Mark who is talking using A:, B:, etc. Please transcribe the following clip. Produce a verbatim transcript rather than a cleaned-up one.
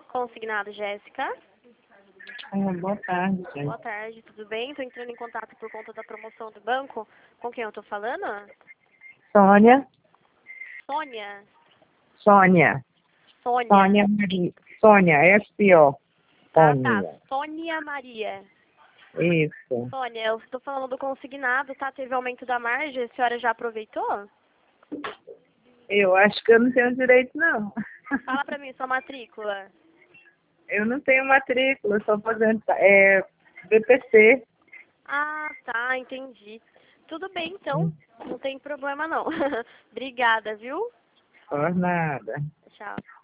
A: Consignado, Jéssica.
B: Ah, boa tarde, gente.
A: Boa tarde, tudo bem? Estou entrando em contato por conta da promoção do banco. Com quem eu estou falando?
B: Sônia.
A: Sônia.
B: Sônia.
A: Sônia.
B: Sônia Maria. Sônia, S O.
A: Ah, tá.
B: Sônia.
A: Sônia Maria.
B: Isso.
A: Sônia, eu estou falando do consignado, tá? Teve aumento da margem, a senhora já aproveitou?
B: Eu acho que eu não tenho direito, não.
A: Fala pra mim sua matrícula.
B: Eu não tenho matrícula, eu sou aposentada. É B P C.
A: Ah, tá, entendi. Tudo bem, então. Não tem problema, não. Obrigada, viu?
B: Por nada.
A: Tchau.